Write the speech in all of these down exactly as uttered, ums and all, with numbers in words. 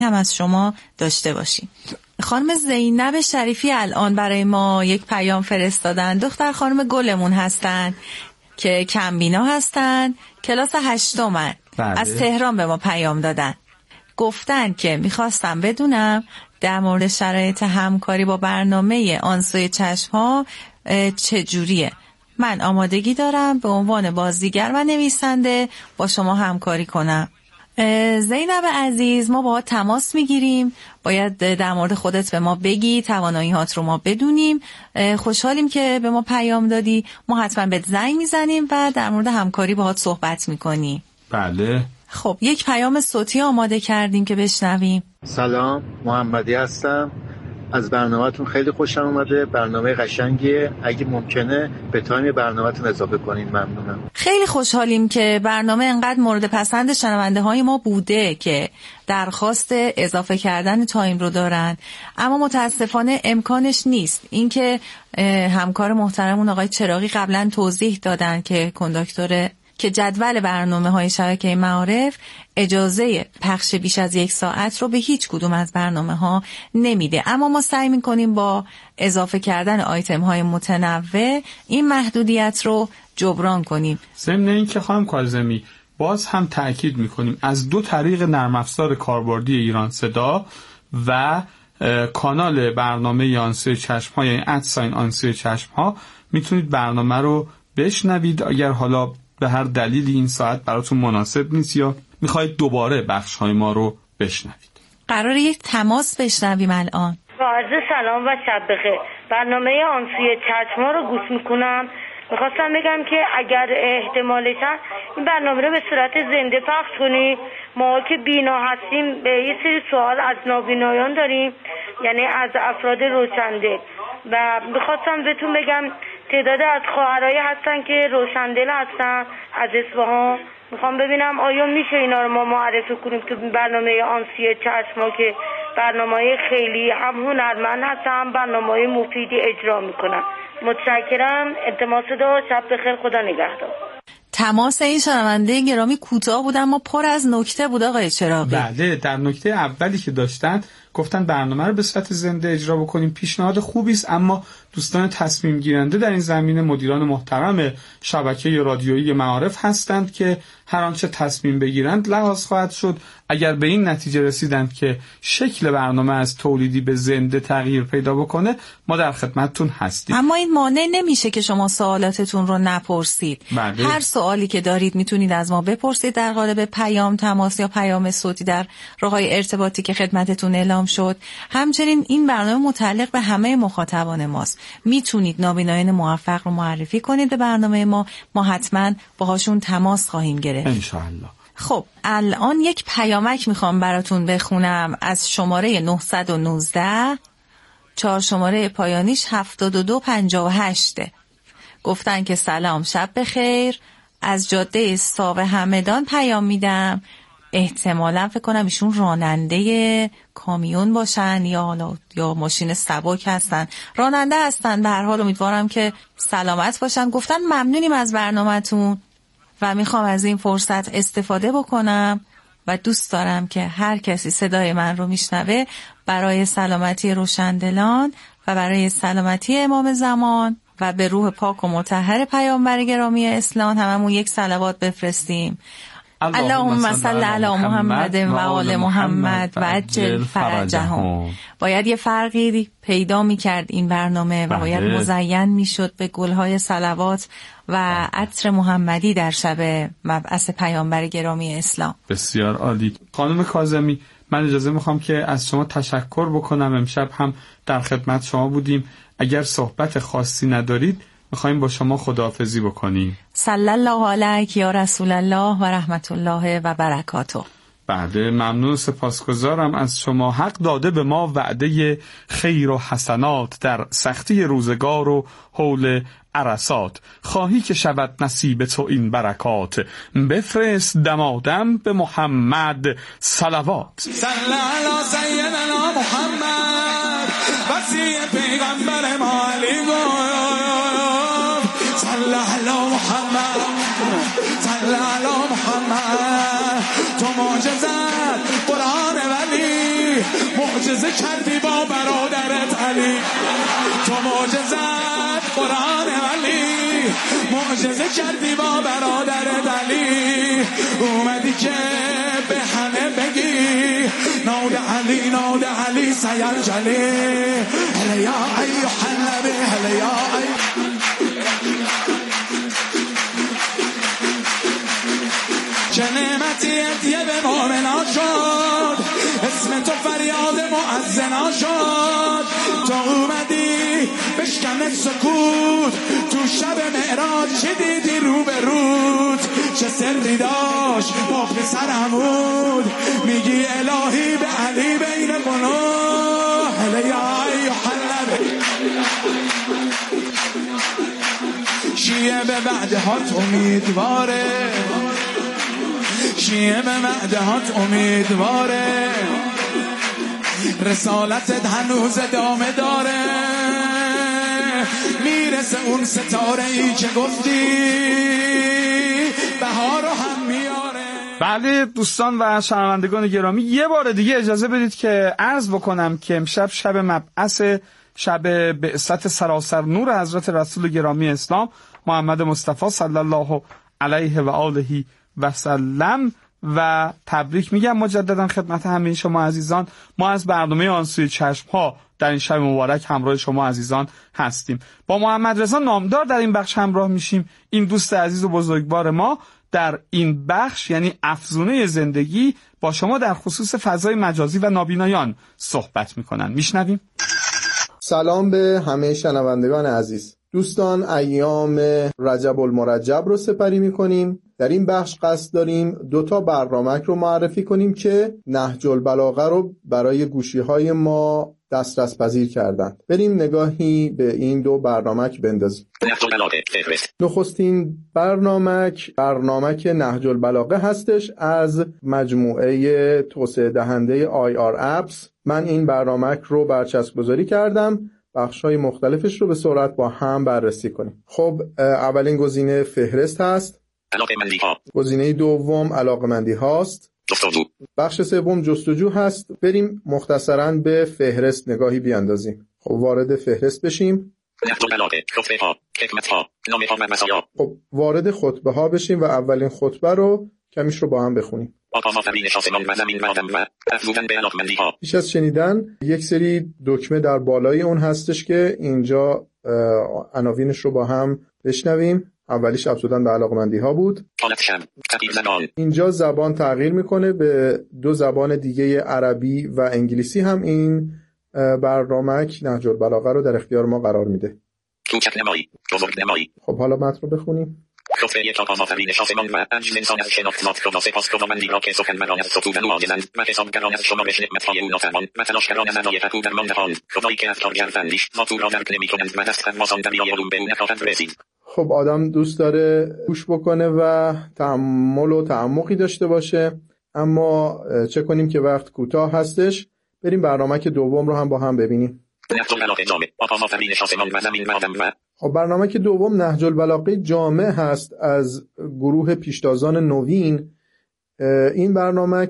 هم از شما داشته باشیم. خانم زینب شریفی الان برای ما یک پیام فرستادن. دختر خانم گلمون هستن که کمبینا هستن، کلاس هشتمن. از تهران به ما پیام دادن. گفتن که میخواستم بدونم در مورد شرایط همکاری با برنامه آن سوی چشم ها چجوریه. من آمادگی دارم به عنوان بازیگر و نویسنده با شما همکاری کنم. زینب عزیز، ما با تماس میگیریم، باید در مورد خودت به ما بگی، توانایی هات رو ما بدونیم. خوشحالیم که به ما پیام دادی، ما حتما بهت زنگ میزنیم و در مورد همکاری باهات صحبت میکنیم. بله. خب یک پیام صوتی آماده کردیم که بشنویم. سلام، محمدی هستم. از برنامه‌تون خیلی خوشم اومده. برنامه قشنگیه. اگه ممکنه به تایم برنامه‌تون اضافه کنین ممنونم. خیلی خوشحالیم که برنامه انقدر مورد پسند شنونده های ما بوده که درخواست اضافه کردن تایم رو دارن، اما متاسفانه امکانش نیست. اینکه همکار محترمون آقای چراغی قبلا توضیح دادن که کنداکتور که جدول برنامه‌های شبکه معارف اجازه پخش بیش از یک ساعت رو به هیچ کدوم از برنامه‌ها نمیده، اما ما سعی می‌کنیم با اضافه کردن آیتم‌های متنوع این محدودیت رو جبران کنیم. ضمن اینکه خانم کاظمی باز هم تأکید می‌کنیم از دو طریق نرم افزار کاربردی ایران صدا و کانال برنامه آنسوی چشم‌ها، یعنی ادساین آنسوی چشم‌ها، میتونید برنامه رو بشنوید. اگر حالا به هر دلیلی این ساعت براتون مناسب نیست یا میخواید دوباره بخش‌های ما رو بشنوید. قراره یک تماس بشنویم الان. با عرض سلام و شب بخیر. برنامه آنسوی چشم‌ها رو گوش میکنم. میخواستم بگم که اگر احتمالش هست این برنامه رو به صورت زنده پخش کنی. ما که بینا هستیم به یه سری سوال از نابینایان داریم، یعنی از افراد روشندل، و میخواستم بهتون بگم تعداد از خواهرایی هستن که روشندل هستن از اصفهان. میخوام ببینم آیا میشه اینا رو ما معرفی کنیم تو برنامه آنسوی چشما که برنامه‌های خیلی هم هنرمند هستن، هم برنامه‌های مفیدی اجرا میکنن. متشکرم. التماس داشت. شب بخیر. خدا نگهدار. تماس این شنونده گرامی کوتاه بود اما پر از نکته بود آقای چراغی. بله، در نکته اولی که داشتن گفتن برنامه رو به صورت زنده اجرا بکنیم. پیشنهاد خوبی است، اما دوستان تصمیم گیرنده در این زمینه مدیران محترم شبکه رادیویی معارف هستند که هر آنچه تصمیم بگیرند لحاظ خواهد شد. اگر به این نتیجه رسیدند که شکل برنامه از تولیدی به زنده تغییر پیدا بکنه، ما در خدمتتون هستیم. اما این مانع نمیشه که شما سوالاتتون رو نپرسید. بله. هر سوالی که دارید میتونید از ما بپرسید در قالب پیام تماس یا پیام صوتی در راههای ارتباطی که خدمتتون اعلام شد. همچنین این برنامه متعلق به همه مخاطبان ماست. میتونید نابینایان موفق رو معرفی کنید به برنامه ما، ما حتما باهاشون تماس خواهیم گرفت ان شاء الله. خب الان یک پیامک میخوام براتون بخونم از شماره نه یک نه چهار شماره پایانیش هفتاد و دو پنجاه و هشت. گفتن که سلام، شب بخیر، از جاده ساوه همدان پیام میدم. احتمالاً فکر کنم ایشون راننده کامیون باشن یا یا ماشین سبک هستن. راننده هستن. به هر حال امیدوارم که سلامت باشن. گفتن ممنونیم از برنامه‌تون و میخوام از این فرصت استفاده بکنم و دوست دارم که هر کسی صدای من رو میشنوه برای سلامتی روشندلان و برای سلامتی امام زمان و به روح پاک و مطهر پیامبر گرامی اسلام هممون یک صلوات بفرستیم. اللهم صل علی محمد و آل محمد و عجل فرجهم. باید یه فرقی پیدا می‌کرد این برنامه و باید مزین می‌شد به گل‌های صلوات و عطر محمدی در شب مبعث پیامبر گرامی اسلام. بسیار عالی. خانم کاظمی، من اجازه می‌خوام که از شما تشکر بکنم. امشب هم در خدمت شما بودیم. اگر صحبت خاصی ندارید میخوایم با شما خداحافظی بکنیم. صلی الله علیک یا رسول الله و رحمت الله و برکاته. بله، ممنون، سپاسگزارم از شما. حق داده به ما وعده خیر و حسنات در سختی روزگار و حول عرصات. خواهی که شود نصیب تو این برکات، بفرست دمادم به محمد صلوات. صلی علی سیدنا محمد وصی پیغمبر ما علی گفت صلی علی محمد صلی علی محمد تو معجزت قرآن ولی معجزه کردی با برادرت علی، تو معجزت قرآن علی، معجزه کردی با برادرت علی، اومدی که به همه بگی نود علی نود علی سیر جلی، هلا یا ایها النبی هلا یا ایها. چه نعمتی هدیه به مؤمنا شد، اسم تو فریاد مؤذنا شد، تو اومدی بشکن سکوت، تو شب معراج چه دیدی رو به رود، چه سری داشت با پسر عمود، میگی الهی به علی بین قنوح، هلا یا ایها النبی. شیعه به بعدهات امیدواره، شیعه به معدهات امیدواره، رسالتت هنوز ادامه داره، میرسه اون ستاره ای که گفتی بهار رو هم میاره. بله دوستان و شنوندگان گرامی، یه بار دیگه اجازه بدید که عرض بکنم که امشب شب مبعث، شب بعثت سراسر نور حضرت رسول گرامی اسلام محمد مصطفی صلی الله علیه و آله و سلم و تبریک میگم مجددا خدمت همه شما عزیزان. ما از برنامه آن سوی چشم ها در این شب مبارک همراه شما عزیزان هستیم. با محمد رضا نامدار در این بخش همراه میشیم. این دوست عزیز و بزرگوار ما در این بخش یعنی افزونه زندگی با شما در خصوص فضای مجازی و نابینایان صحبت میکنن. میشنویم. سلام به همه شنوندگان عزیز. دوستان، ایام رجب المرجب رو سپری میکنیم. در این بخش قصد داریم دو تا برنامه رو معرفی کنیم که نهج البلاغه رو برای گوشی‌های ما دسترس پذیر کردند. بریم نگاهی به این دو برنامه بندازیم. نخستین برنامه برنامه نهج البلاغه هستش از مجموعه توسعه دهنده آی آر اپس. من این برنامه رو برچسب گذاری کردم، بخش‌های مختلفش رو به سرعت با هم بررسی کنیم. خب اولین گزینه فهرست هست، علاقمندی ها. گزینه دوم علاقمندی هاست. جستجو. بخش سوم جستجو هست. بریم مختصراً به فهرست نگاهی بیاندازیم. خب وارد فهرست بشیم. نهج البلاغه، خطبه ها، حکمت ها، نامه ها و مزایا. خب وارد خطبه ها بشیم و اولین خطبه رو کمیش رو با هم بخونیم. آفرین آسمان و زمین و آدم و افزودن به علاقمندی ها. پیش از شنیدن یک سری دکمه در بالای اون هستش که اینجا عناوینش رو با هم بشنویم. اولیش افزودن به علاقمندی ها بود. حالت شب، تغییر زبان. اینجا زبان تغییر میکنه به دو زبان دیگه عربی و انگلیسی. هم این برنامه نهج البلاغه رو در اختیار ما قرار میده. کوچک نمایی، بزرگ نمایی. خب حالا متن رو بخونیم. خطبه یک آفرین آسمان و عجز انسان از شناخت خدا، سپاس خداوندی را که سخنوران از ستودن او عاجزند و حسابگران از شمارش نعمتهای او نافرمان و تلاشگران از ادای حقوق درمان دهاند. خدایی که افکار گردندیش ما تو را درک نمی‌کنند و دست خرمازان دریای علوم به او نخواهند رسید. خب آدم دوست داره گوش بکنه و تأمل و تعمقی داشته باشه، اما چه کنیم که وقت کوتاه هستش. بریم برنامه که دوم رو هم با هم ببینیم. نهج البلاغه جامع، آفرین آسمان و زمین و آدم و. خب برنامه که دوم نهج البلاغه جامع هست از گروه پیشتازان نوین. این برنامه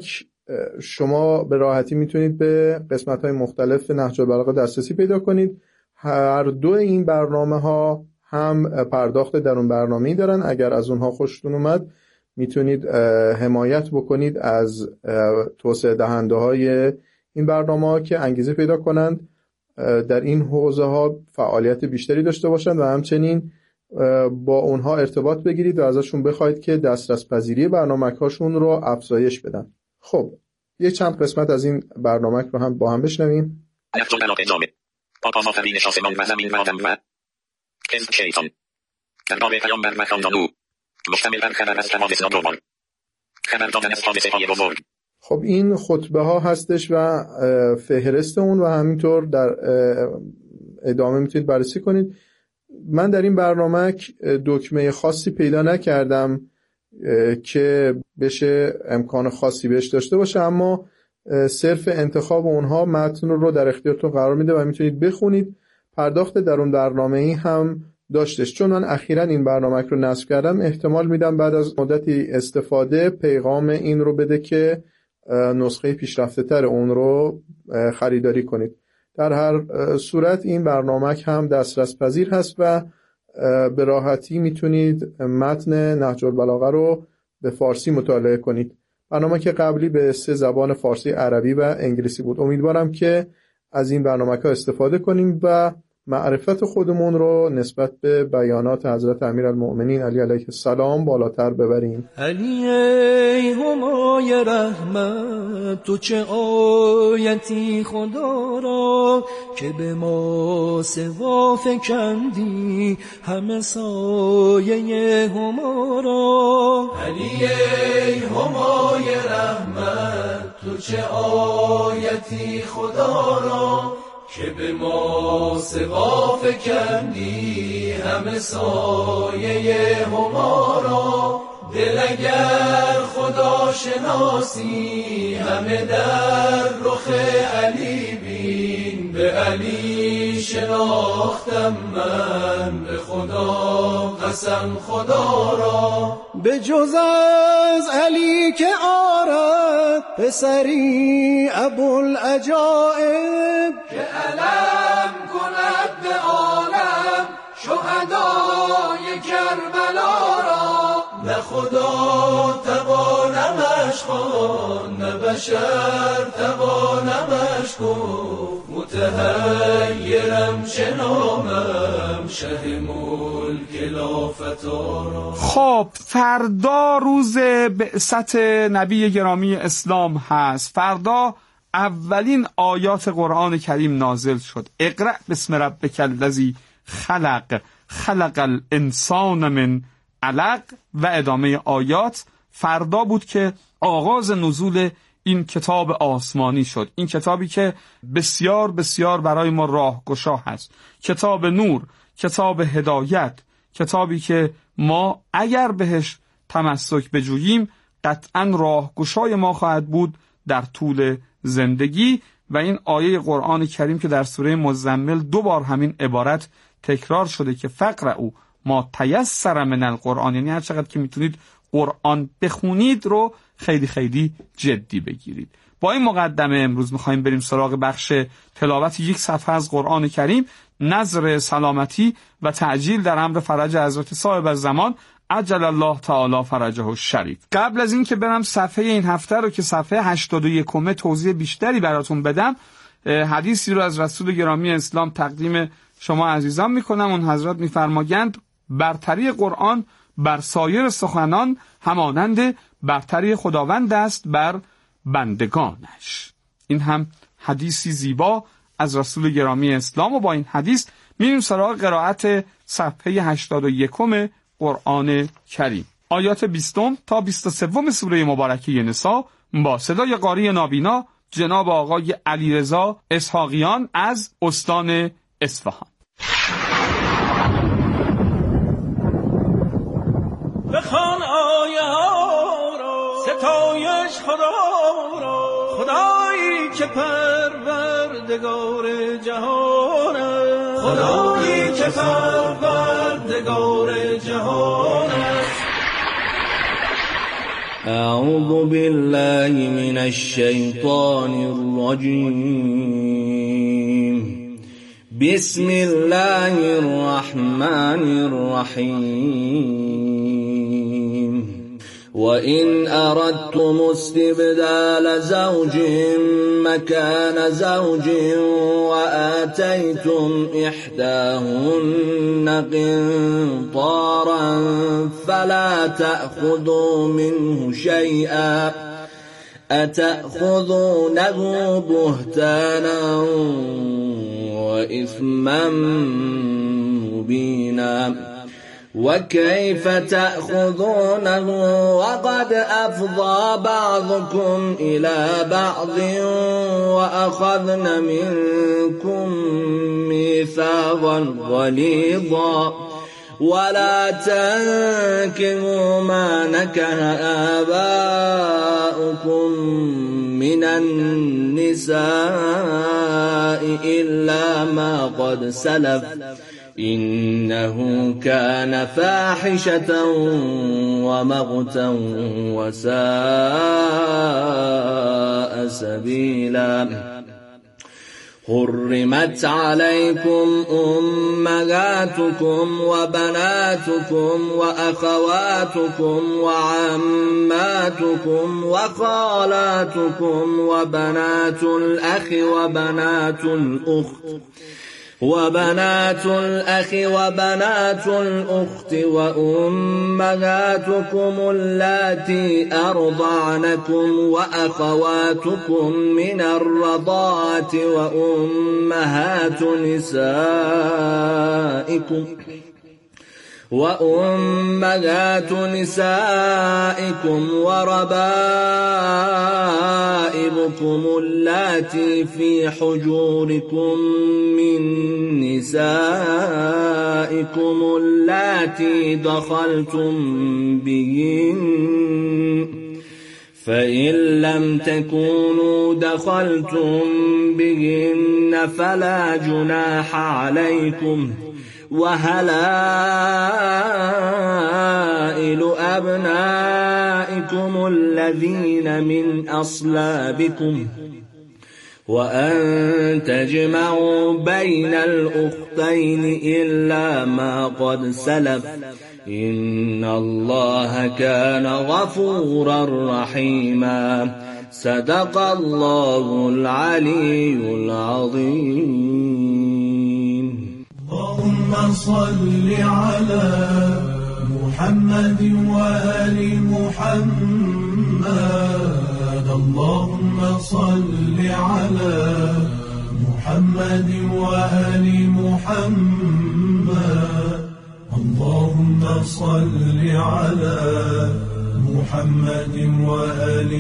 شما به راحتی میتونید به قسمت‌های مختلف نهج البلاغه دسترسی پیدا کنید. هر دو این برنامه ها هم پرداخت درون برنامه‌ای دارن. اگر از اونها خوشتون اومد میتونید حمایت بکنید از توسعه دهنده های این برنامه ها که انگیزه پیدا کنند در این حوزه ها فعالیت بیشتری داشته باشند و همچنین با اونها ارتباط بگیرید و ازشون بخواید که دسترس پذیری برنامه هاشون رو افزایش بدن. خب یک چند قسمت از این برنامه رو هم با هم بشنویم. نهج البلاغه جامع، آفرین آسمان و زمین و آدم و حزب شیطان، درباره پیامبر و خاندان او، مشتمل بر خبر از حوادث ناگوار، خبر دادن از حادثه های بزرگ. خب این خطبه ها هستش و فهرست اون و همینطور در ادامه میتونید بررسی کنید. من در این برنامه دکمه خاصی پیدا نکردم که بشه امکان خاصی بهش داشته باشه، اما صرف انتخاب اونها متن رو در اختیارتون قرار میده و میتونید بخونید. پرداخت در اون برنامه‌ای هم داشتش. چون من اخیراً این برنامه رو نصب کردم، احتمال میدم بعد از مدتی استفاده پیغام این رو بده که نسخه پیشرفته تر اون رو خریداری کنید. در هر صورت این برنامه هم دسترس پذیر هست و به راحتی میتونید متن نهج البلاغه رو به فارسی مطالعه کنید. برنامه که قبلی به سه زبان فارسی، عربی و انگلیسی بود. امیدوارم که از این برنامه ها استفاده کنیم و معرفت خودمون رو نسبت به بیانات حضرت امیرالمؤمنین علی علیه السلام بالاتر ببریم. علی ای همای رحمت، تو چه آیتی خدا را که به ما سوا فکندی همه سایه هما را. علی ای همای رحمت، تو چه آیتی خدا را که به ما سوا فکندی همه سایه هما را. دل اگر خدا شناسی همه در رخ علی بین، به علی شناختم من به خدا قسم خدا را. به جز از علی که آرد پسری ابوالعجائب، که علم کند به عالم شهدای کربلا را. نه خدا توانمش خوان، نه بشر توانمش گفت، متحیرم شنامم شه ملک لافتارا را. خب فردا روز بعثت نبی گرامی اسلام هست. فردا اولین آیات قرآن کریم نازل شد. اقرأ بسم ربک الذی خلق خلق الانسان من علق و ادامه آیات. فردا بود که آغاز نزول این کتاب آسمانی شد، این کتابی که بسیار بسیار برای ما راهگشا هست، کتاب نور، کتاب هدایت، کتابی که ما اگر بهش تمسک بجوییم قطعاً راهگشای ما خواهد بود در طول زندگی. و این آیه قرآن کریم که در سوره مزمل دو بار همین عبارت تکرار شده که فقرؤ ما تیسر من القرآن، یعنی هر چقدر که میتونید قرآن بخونید رو خیلی خیلی جدی بگیرید. با این مقدمه امروز میخوایم بریم سراغ بخش تلاوت یک صفحه از قرآن کریم، نظر سلامتی و تعجیل در امر فرج حضرت صاحب الزمان عجل الله تعالی فرجه الشریف. قبل از این که برم صفحه این هفته رو که صفحه هشتاد و یک توضیح بیشتری براتون بدم، حدیثی رو از رسول گرامی اسلام تقدیم شما عزیزان میکنم. اون حضرت میفرمایند برتری قرآن بر سایر سخنان همانند برتری خداوند است بر بندگانش. این هم حدیثی زیبا از رسول گرامی اسلام و با این حدیث میریم سراغ قرائت صفحه هشتاد و یک قرآن کریم. آیات بیستم تا بیست و سه سوره مبارکه نساء با صدای قاری نابینا جناب آقای علیرضا اسحاقیان از استان اصفهان. بخوان آیه ها را، ستایش خدا را، خدایی که پروردگار جهان است، خدایی که پروردگار جهان است. اعوذ بالله من الشیطان الرجیم. بسم الله الرحمن الرحیم. وإن أردتم استبدال زوج مكان زوج وآتيتم إحداهن قنطارا فلا تأخذوا منه شيئا أتأخذونه بهتانا وإثما مبينا وكيف تأخذونه وقد أفضى بعضكم إلى بعض وأخذن منكم ميثاقا غليظا ولا تنكحوا ما نكح آباؤكم من النساء إلا ما قد سلف إنه كان فاحشة ومقتا وساء سبيلا. حرمت عليكم أمهاتكم وبناتكم وأخواتكم وعماتكم وخالاتكم وبنات الأخ وبنات الأخت وبنات الأخ وبنات الأخت وأمهاتكم اللاتي أرضعنكم وأخواتكم من الرضاعة وأمهات نسائكم وأمهات نسائكم وربائبكم اللاتي في حجوركم من نسائكم اللاتي دخلتم بهن فإن لم تكونوا دخلتم بهن فلا جناح عليكم وهلائل أبنائكم الذين من أصلابكم وأن تجمعوا بين الأختين إلا ما قد سلف إن الله كان غفورا رحيما صدق الله العلي العظيم. اللهم صل على محمد وآل محمد اللهم صل على محمد وآل محمد اللهم صل على محمد وآل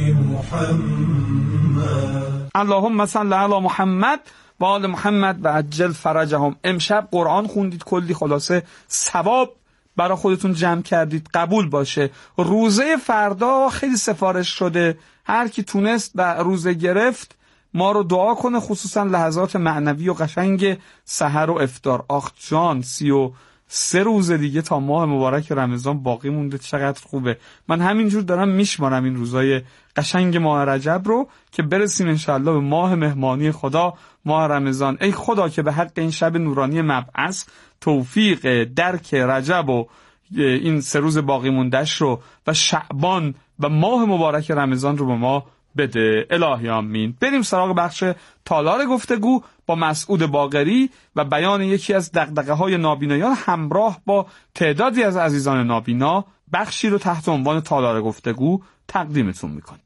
محمد اللهم صل على محمد و آل محمد و عجل فرجهم. امشب قرآن خوندید، کلی خلاصه ثواب برای خودتون جمع کردید، قبول باشه. روزه فردا خیلی سفارش شده، هر کی تونست و روزه گرفت ما رو دعا کنه، خصوصا لحظات معنوی و قشنگ سحر و افطار. آخ جان، سی و سه روز دیگه تا ماه مبارک رمضان باقی مونده، چقدر خوبه. من همینجور دارم میشمارم این روزای قشنگ ماه رجب رو که برسیم انشاءالله به ماه مهمانی خدا، ماه رمضان. ای خدا که به حق این شب نورانی مبعث توفیق درک رجب و این سه روز باقی موندهش رو و شعبان و ماه مبارک رمضان رو به ما بده. الهی آمین. بریم سراغ بخش تالار گفتگو با مسعود باقری و بیان یکی از دغدغه‌های نابینایان همراه با تعدادی از عزیزان نابینا. بخشی رو تحت عنوان تالار گفتگو تقدیمتون میکنیم.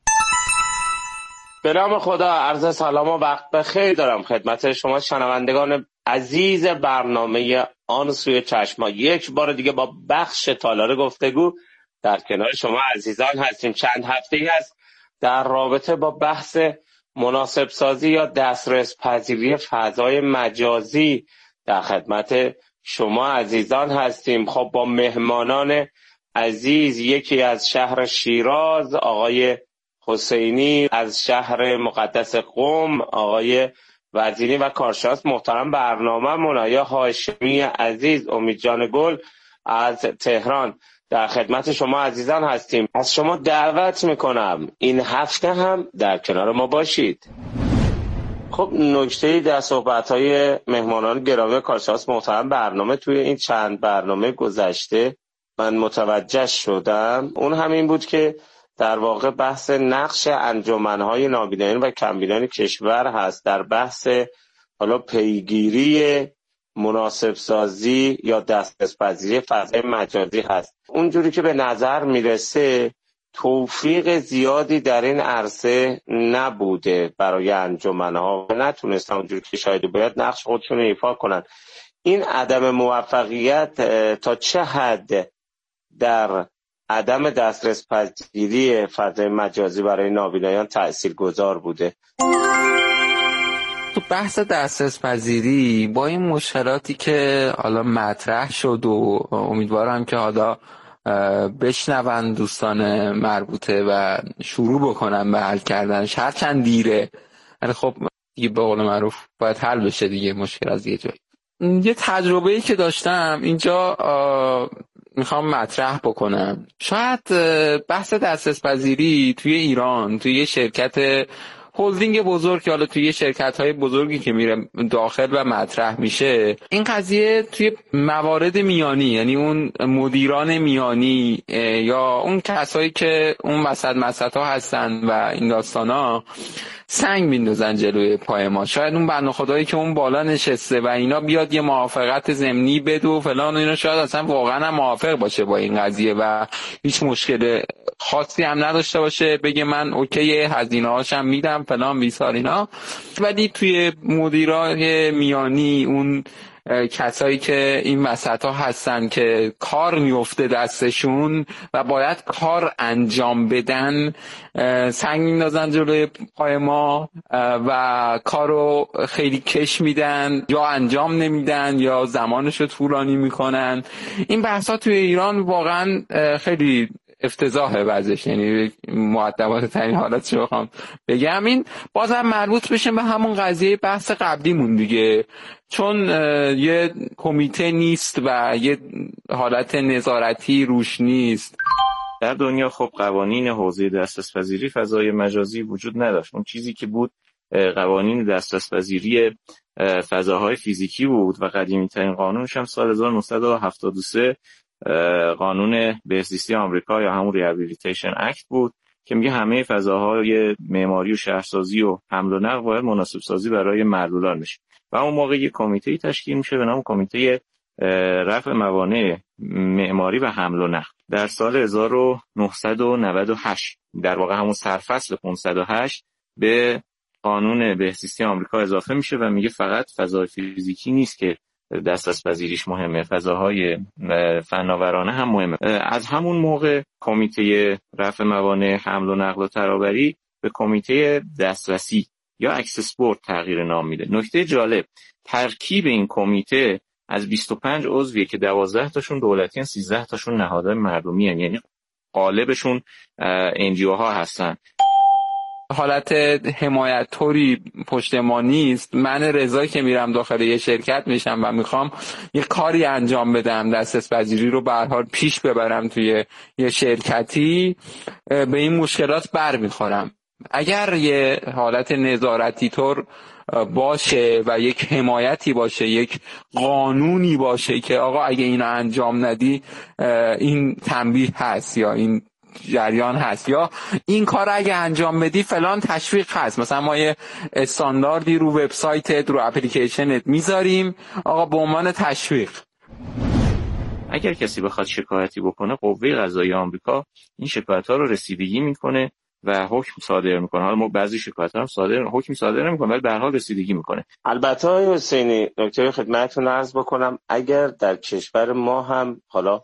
به نام خدا، عرض سلام و وقت بخیر دارم خدمت شما شنوندگان عزیز برنامه آن سوی چشما. یک بار دیگه با بخش تالار گفتگو در کنار شما عزیزان هستیم. چند هفته‌ای هست در رابطه با بحث مناسب سازی یا دسترس پذیری فضای مجازی در خدمت شما عزیزان هستیم. خب با مهمانان عزیز، یکی از شهر شیراز آقای حسینی، از شهر مقدس قم آقای وزینی و کارشناس محترم برنامه منایا هاشمی عزیز، امید جان گل از تهران در خدمت شما عزیزان هستیم. از شما دعوت میکنم این هفته هم در کنار ما باشید. خب نکته‌ای در صحبت‌های مهمانان گرامی کارشناس محترم برنامه توی این چند برنامه گذشته من متوجه شدم، اون همین بود که در واقع بحث نقش انجمن‌های نابینایان و کمبینان کشور هست در بحث حالا پیگیری مناسب سازی یا دسترس پذیری فضای مجازی هست. اونجوری که به نظر میرسه توفیق زیادی در این عرصه نبوده برای انجمن‌ها و نتونستن اونجوری که شاید باید نقش خودشون ایفا کنن. این عدم موفقیت تا چه حد در عدم دسترس پذیری فضای مجازی برای نابینایان تاثیرگذار بوده؟ تو بحث دسترس پذیری با این مشکلاتی که حالا مطرح شد و امیدوارم که حالا بشنون دوستان مربوطه و شروع بکنن به حل کردنش، هرچند دیره ولی خب دیگه به قول معروف باید حل بشه دیگه مشکل از یه جایی. یه تجربه‌ای که داشتم اینجا میخوام مطرح بکنم. شاید بحث دسترس پذیری توی ایران توی یه شرکت هلدینگ بزرگ که حالا توی شرکت‌های بزرگی که میره داخل و مطرح میشه، این قضیه توی موارد میانی، یعنی اون مدیران میانی یا اون کسایی که اون وسط مسطا هستن و این داستانا سنگ میندازن جلوی پای ما. شاید اون بنده خدایی که اون بالا نشسته و اینا بیاد یه موافقت ضمنی بده و فلان و اینا، شاید اصلا واقعا هم موافق باشه با این قضیه و هیچ مشکل خاصی هم نداشته باشه، بگه من اوکی هزینه هاشم میدم فلان بیسار اینا. ولی توی مدیرای میانی، اون کسایی که این وسطا هستن که کار میفته دستشون و باید کار انجام بدن، سنگ میندازن جلوی پای ما و کارو خیلی کش میدن یا انجام نمیدن یا زمانشو طولانی میکنن. این بحثا توی ایران واقعا خیلی افتضاحه وضعش، یعنی مؤدبانه ترین حالتش بخوام بگم. این بازم مربوط بشه به همون قضیه بحث قبلیمون دیگه، چون یه کمیته نیست و یه حالت نظارتی روش نیست. در دنیا خب قوانین حوزه دسترس‌پذیری فضای مجازی وجود نداشت. اون چیزی که بود قوانین دسترس‌پذیری فضاهای فیزیکی بود و قدیمی ترین قانونش هم سال هزار و نهصد و هفتاد و سه قانون بهزیستی آمریکا یا همون ریهابیلیتیشن اکت بود که میگه همه فضاهای معماری و شهرسازی و حمل و نقل باید مناسب سازی برای معلولان میشه و اون موقع یک کمیته تشکیل میشه به نام کمیته رفع موانع معماری و حمل و نقل. در سال هزار و نهصد و نود و هشت در واقع همون سرفصل پانصد و هشت به قانون بهزیستی آمریکا اضافه میشه و میگه فقط فضای فیزیکی نیست که دسترس‌پذیریش مهمه، فضاهای فناورانه هم مهمه. از همون موقع کمیته رفع موانع حمل و نقل و ترابری به کمیته دسترسی یا اکسس بورد تغییر نام میده. نکته جالب، ترکیب این کمیته از بیست و پنج عضویه که دوازده تاشون دولتی هستن، سیزده تاشون نهادهای مردمی هستن، یعنی غالبشون ان جی او ها هستن. حالت حمایت طوری پشت ما نیست. من رضایی که میرم داخل یه شرکت میشم و میخوام یه کاری انجام بدم، دسترس‌پذیری رو به هر حال پیش ببرم توی یه شرکتی، به این مشکلات بر میخورم. اگر یه حالت نظارتی طور باشه و یک حمایتی باشه، یک قانونی باشه که آقا اگه اینو انجام ندی این تنبیه هست یا این جریان هست یا این کار اگه انجام بدی فلان تشویق هست، مثلا ما یه استانداردی رو وبسایتت رو اپلیکیشنت میذاریم آقا به عنوان تشویق. اگر کسی بخواد شکایتی بکنه، قوه قضاییه آمریکا این شکایت‌ها رو رسیدگی میکنه و حکم صادر میکنه. حالا ما بعضی شکایت‌ها هم صادر حکم صادر نمیکنه ولی به هر حال رسیدگی میکنه. البته آقای حسینی، نکته خدمتتون عرض بکنم، اگر در کشور ما هم حالا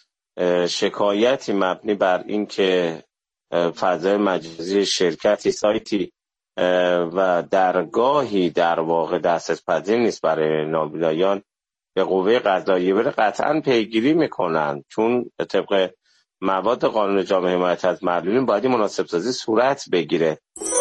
شکایتی مبنی بر این که فضای مجازی شرکتی، سایتی و درگاهی در واقع دسترس‌پذیر نیست برای نابینایان، به قوه قضاییه بره قطعا پیگیری میکنن، چون طبق مواد قانون جامعه حمایت از معلولین باید مناسب سازی صورت بگیره.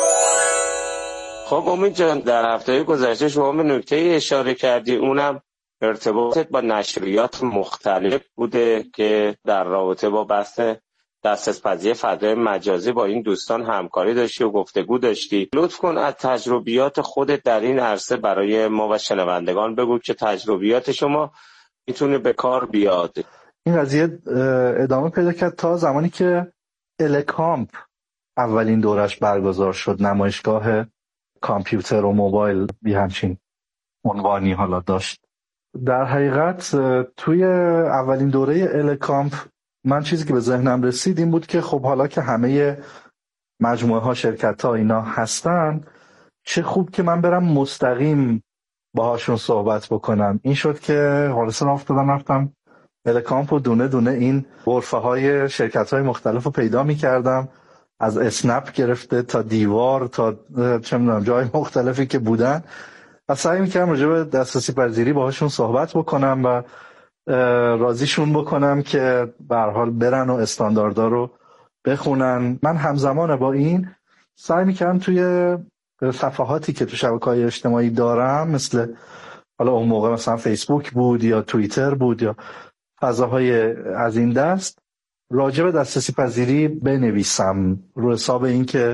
خب امید جان، در هفته گذشته شما به نکته اشاره کردی، اونم ارتباطت با نشریات مختلف بوده که در رابطه با بحث دسترس‌پذیری فضای مجازی با این دوستان همکاری داشتی و گفتگو داشتی. لطف کن از تجربیات خودت در این عرصه برای ما و شنوندگان بگو که تجربیات شما میتونه به کار بیاد. این قضیه ادامه پیدا کرد تا زمانی که الکامپ اولین دورش برگزار شد، نمایشگاه کامپیوتر و موبایل بی همچین عنوانی حالا داشت. در حقیقت توی اولین دوره الکامپ من چیزی که به ذهنم رسید این بود که خب حالا که همه مجموعه ها، شرکت ها اینا هستن، چه خوب که من برم مستقیم باهاشون صحبت بکنم. این شد که حالسه افتادم رفتم الکامپ و دونه دونه این غرفه های شرکت های مختلف رو پیدا می کردم، از اسنپ گرفته تا دیوار تا چه میدونم جای مختلفی که بودن، و سعی میکردم راجع به دسترسی پذیری باهاشون صحبت بکنم و راضیشون بکنم که به هر حال برن و استانداردها رو بخونن. من همزمان با این سعی میکردم توی صفحاتی که تو شبکه‌های اجتماعی دارم، مثل حالا اون موقع مثلا فیسبوک بود یا توییتر بود یا فضاهای از این دست، راجع به دسترسی پذیری بنویسم رو حساب این که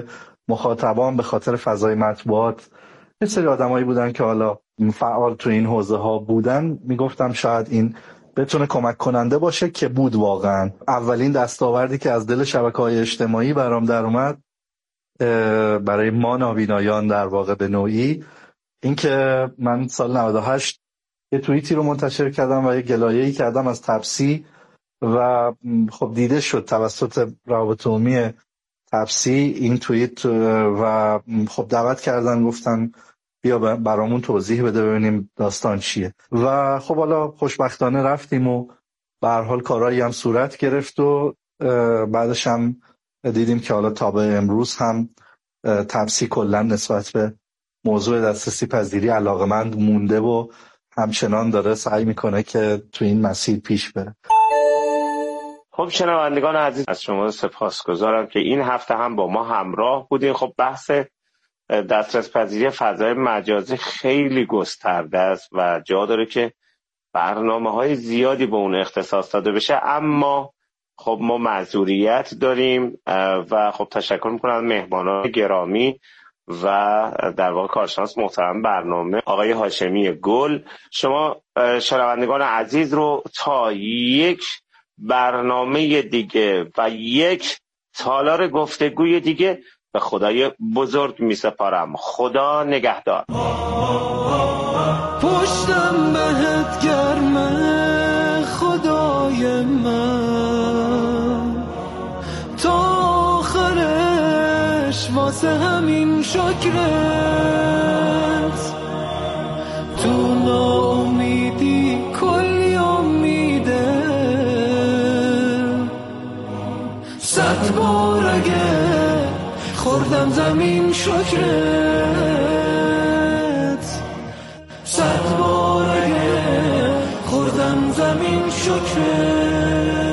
مخاطبان به خاطر فضای مطبوعات یه سری آدمایی بودن که حالا فعال تو این حوزه ها بودن، میگفتم شاید این بتونه کمک کننده باشه که بود. واقعا اولین دستاوردی که از دل شبکه‌های اجتماعی برام در اومد برای ما نابینایان در واقع به نوعی این که من سال نود و هشت یه توییتی رو منتشر کردم و یه گلایه‌ای کردم از تپسی و خب دیده شد توسط روابط عمومی تپسی این توییت و خب دعوت کردن، گفتن بیا برامون توضیح بده ببینیم داستان چیه. و خب حالا خوشبختانه رفتیم و به هر حال کارایی هم صورت گرفت و بعدش هم دیدیم که حالا تا به امروز هم تپسی کلا نسبت به موضوع دسترسی پذیری علاقمند مونده و همچنان داره سعی میکنه که تو این مسیر پیش بره. خب شنوندگان عزیز، از شما سپاسگزارم که این هفته هم با ما همراه بودین. خب بحث دسترسی پذیری فضای مجازی خیلی گسترده است و جا داره که برنامه‌های زیادی به اون اختصاص داده بشه، اما خب ما معذوریت داریم و خب تشکر میکنم از مهمانان گرامی و در واقع کارشناس محترم برنامه آقای هاشمی گل. شما شنوندگان عزیز رو تا یک برنامه دیگه و یک تالار گفتگوی دیگه به خدای بزرگ می سپارم. خدا نگهدار. پشتم بهت گرمه خدای من، تا آخرش واسه همین شکرت، تو ناامیدی کلی امیده، صد بار اگه خوردم زمین شکرت، صد بار اگه خوردم زمین شکرت.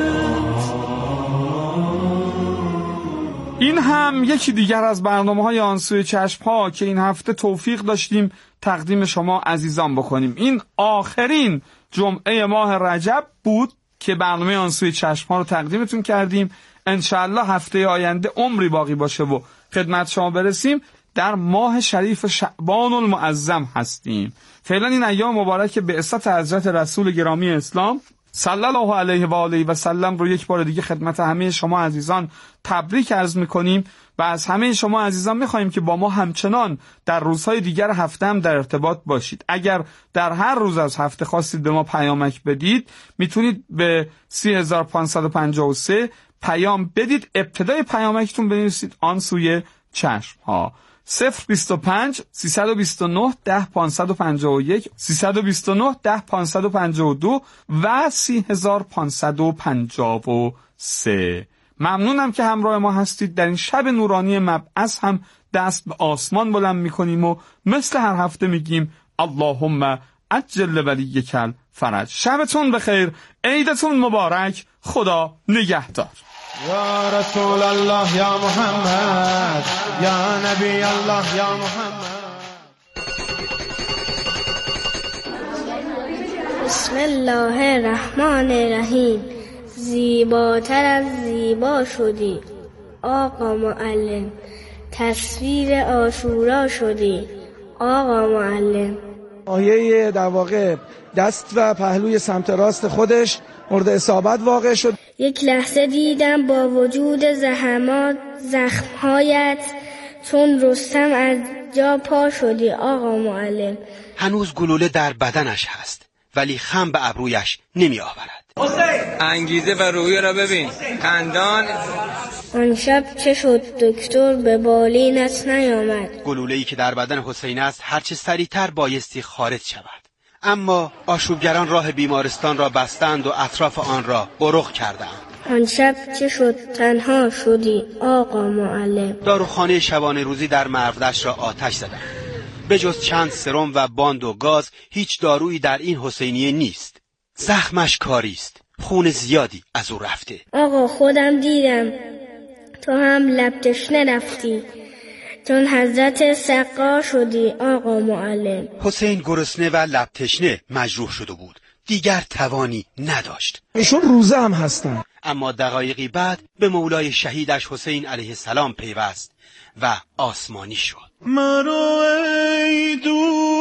این هم یکی دیگر از برنامه‌های آن سوی چشم‌ها که این هفته توفیق داشتیم تقدیم شما عزیزان بکنیم. این آخرین جمعه ماه رجب بود که برنامه آن سوی چشم‌ها رو تقدیمتون کردیم. انشاءالله هفته آینده عمری باقی باشه و خدمت شما برسیم. در ماه شریف شعبان المعظم هستیم. فعلا این ایام مبارک بعثت حضرت رسول گرامی اسلام صلی الله علیه و آله و سلم رو یک بار دیگه خدمت همه شما عزیزان تبریک عرض میکنیم و از همه شما عزیزان میخوایم که با ما همچنان در روزهای دیگر هفته هم در ارتباط باشید. اگر در هر روز از هفته خواستید به ما پیامک بدید، میتونید به سه هزار و پانصد و پنجاه و سه پیام بدید. ابتدای پیامکتون بنویسید آن سوی چشم ها. صفر بیست و پنج سیصد و بیست و نه ده پانصد و پنجاه و یک سیصد و بیست و نه ده پانصد و پنجاه و دو و سی هزار پانصد و پنجاه و سه. ممنونم که همراه ما هستید. در این شب نورانی مبعث هم دست به آسمان بلند میکنیم و مثل هر هفته میگیم اللهم عجل ولیک الفرج. شبتون بخیر، عیدتون مبارک، خدا نگهدار. یا رسول الله یا محمد، یا نبی الله یا محمد. بسم الله الرحمن الرحیم. زیباتر از زیبا شدی آقا معلم، تصویر عاشورا شدی آقا معلم. آیه در واقع دست و پهلوی سمت راست خودش مورد اصابت واقع شد. یک لحظه دیدم با وجود زحمات زخمهایت، چون رستم از جا پا شدی آقا معلم. هنوز گلوله در بدنش هست ولی خم به ابرویش نمی آورد. انگیزه و روحیه را ببین. خندان. آن شب چه شد دکتر به بالینت نیامد؟ گلوله‌ای که در بدن حسین است هرچه سریعتر بایستی خارج شود، اما آشوبگران راه بیمارستان را بستند و اطراف آن را برق کردند. آن شب چه شد تنها شدی آقا معلم؟ داروخانه شبانه روزی در مرودشت را آتش زدند. به جز چند سرم و باند و گاز هیچ دارویی در این حسینیه نیست. زخمش کاری است، خون زیادی از او رفته. آقا خودم دیدم تو هم لب تشنه رفتی، چون حضرت سقا شدی آقا معلم. حسین گرسنه و لب تشنه مجروح شده بود دیگر توانی نداشت. ایشون روزه هم هستن. اما دقایقی بعد به مولای شهیدش حسین علیه السلام پیوست و آسمانی شد. مرو ای دو